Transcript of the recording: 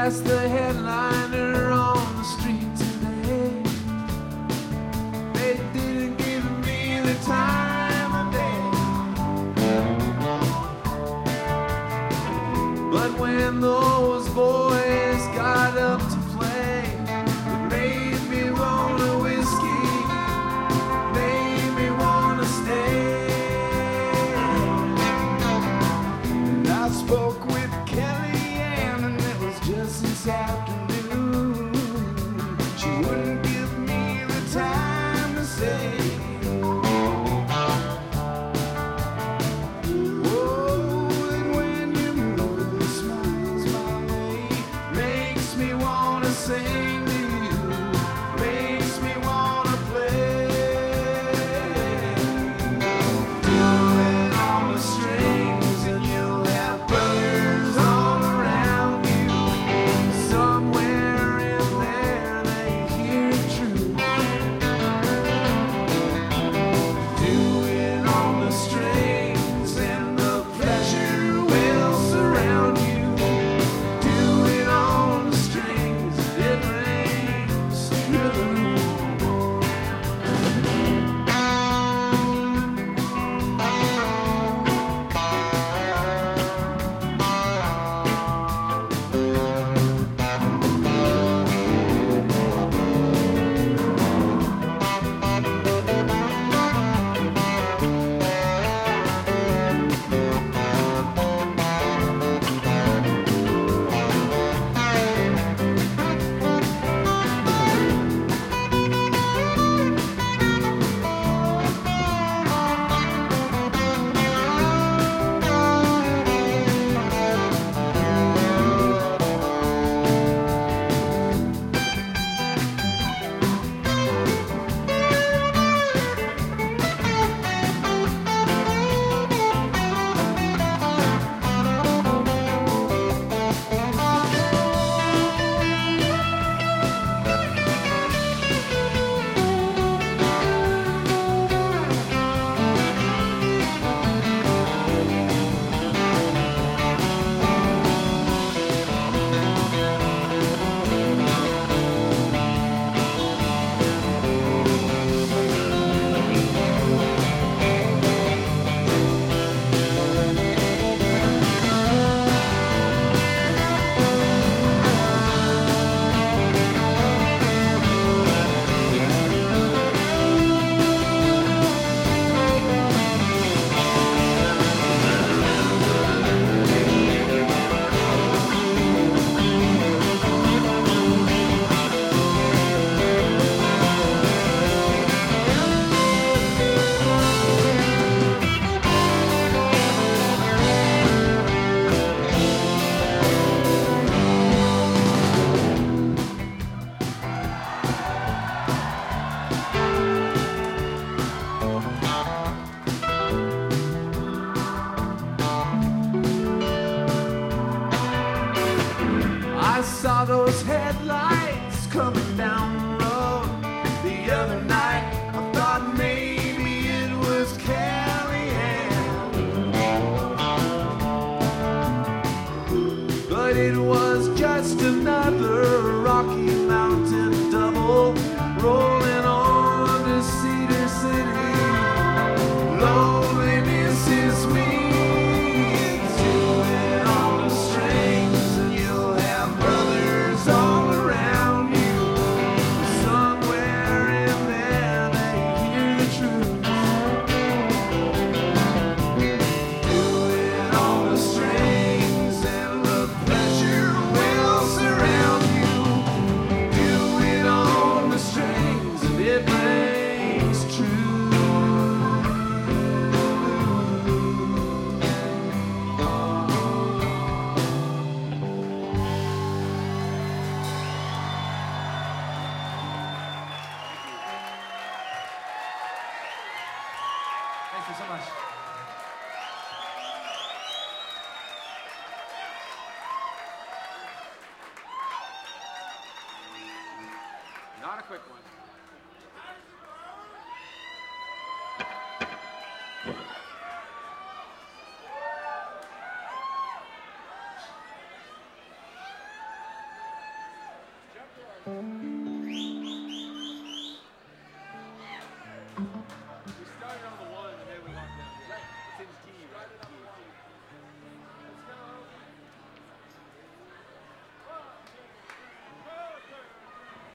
past the headliner on the street today. They didn't give me the time of day, but when those boys got up to play, it made me want a whiskey, made me want to stay. And I spoke with Kellyanne, and it was just this afternoon. She wouldn't give me the time to say, oh, and when you move, smiles my way, makes me want to sing to you, makes me want to play. Doing all the strings, and you'll have brothers all around you. Somewhere in there they hear the truth. Doing all the strings, and the pleasure will surround you. Doing all the strings, it rings true. I saw those headlights coming down the road the other night. I thought maybe it was Kellyanne, but it was just another Rocky Mountain double rolling on to Cedar City. Loneliness is me. Doing all the strings, and you'll have brothers all around you. Somewhere in there they hear the truth. Doing all the strings, and the pleasure will surround you. Doing all the strings, and it rings true. Thank you so much. Not a quick one.